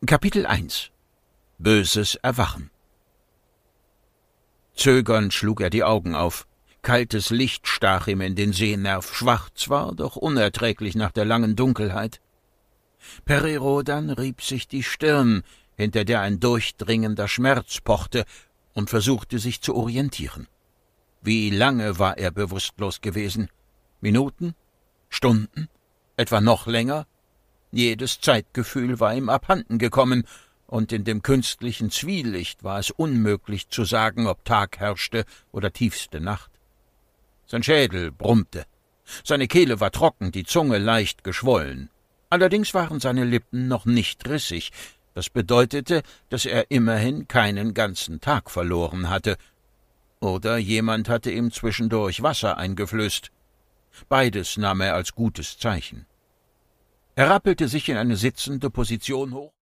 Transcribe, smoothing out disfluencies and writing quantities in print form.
Kapitel 1 Böses Erwachen. Zögernd schlug er die Augen auf. Kaltes Licht stach ihm in den Sehnerv, schwach zwar, doch unerträglich nach der langen Dunkelheit. Pererodan rieb sich die Stirn, hinter der ein durchdringender Schmerz pochte, und versuchte sich zu orientieren. Wie lange war er bewusstlos gewesen? Minuten? Stunden? Etwa noch länger? Jedes Zeitgefühl war ihm abhanden gekommen, und in dem künstlichen Zwielicht war es unmöglich zu sagen, ob Tag herrschte oder tiefste Nacht. Sein Schädel brummte, seine Kehle war trocken, die Zunge leicht geschwollen. Allerdings waren seine Lippen noch nicht rissig, das bedeutete, dass er immerhin keinen ganzen Tag verloren hatte. Oder jemand hatte ihm zwischendurch Wasser eingeflößt. Beides nahm er als gutes Zeichen. Er rappelte sich in eine sitzende Position hoch